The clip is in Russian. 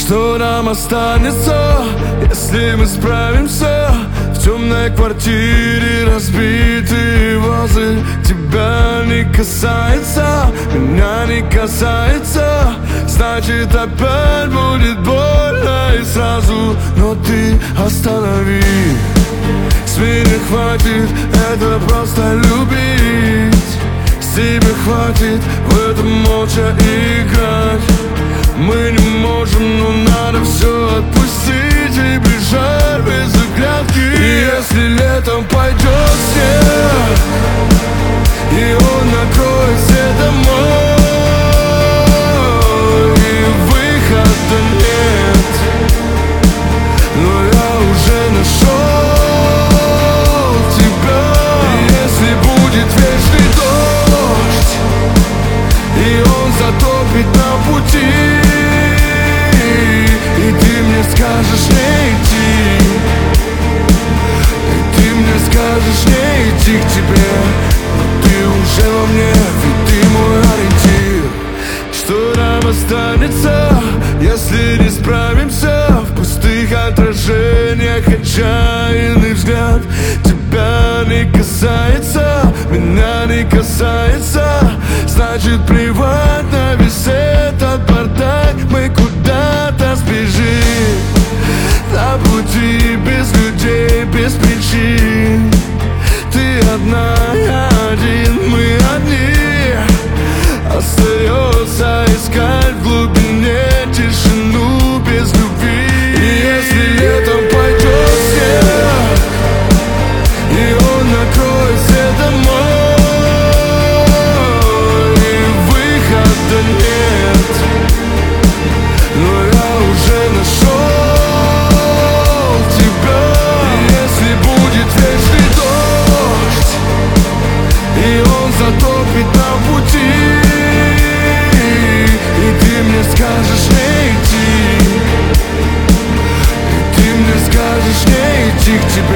Что нам останется, если мы справимся? В темной квартире разбитые вазы. Тебя не касается, меня не касается. Значит, опять будет больно и сразу. Но ты останови, с меня хватит, это просто любить. С тебя хватит в этом молча играть. Мы не можем, но надо все отпустить и бежать без оглядки. И если летом пойдет снег, и он накроет все дома, и выхода нет, но я уже нашел тебя. И если будет вечный дождь, и он затопит на пути, и ты мне скажешь не идти, и ты мне скажешь не идти к тебе, но ты уже во мне, ведь ты мой ориентир. Что нам останется, если не справимся? В пустых отражениях отчаянный взгляд. Тебя не касается, меня не касается. Значит, плевать на весь этот бардак. Мы куда-то сбежим на пути без людей, без причин. Ты одна, я один, мы одни. Остается искать в глубине тишину без любви. И если летом пойдет снег, и он накроет все дома, и выхода нет, но я уже нашел тебя. И если будет вечный дождь, и он затопит на пути, и ты мне скажешь не идти, и ты мне скажешь не идти к тебе.